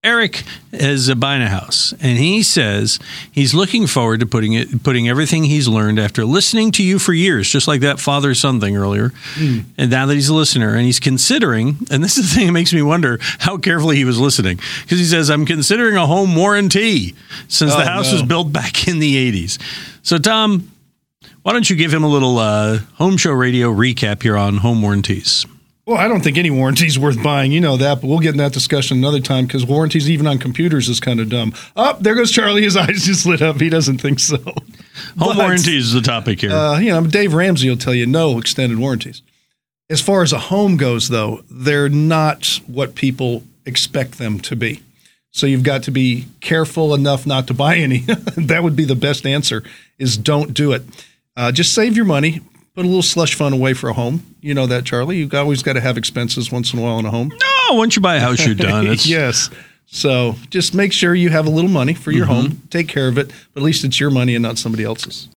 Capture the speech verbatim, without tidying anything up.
Eric is uh, buying a house, and he says he's looking forward to putting it, putting everything he's learned after listening to you for years, just like that father-son thing earlier. Mm. And now that he's a listener, and he's considering, and this is the thing that makes me wonder how carefully he was listening, because he says, I'm considering a home warranty since oh, the house no. was built back in the eighties. So, Tom, why don't you give him a little uh, Home Show Radio recap here on home warranties? Well, I don't think any warranty is worth buying. You know that, but we'll get in that discussion another time because warranties even on computers is kind of dumb. Oh, there goes Charlie. His eyes just lit up. He doesn't think so. Home but, warranties is the topic here. Uh, you know, Dave Ramsey will tell you no extended warranties. As far as a home goes, though, they're not what people expect them to be. So you've got to be careful enough not to buy any. That would be the best answer, is don't do it. Uh, just save your money. Put a little slush fund away for a home. You know that, Charlie. You've always got to have expenses once in a while in a home. No, once you buy a house, you're done. It's... Yes. So just make sure you have a little money for your mm-hmm. home. Take care of it. But at least it's your money and not somebody else's.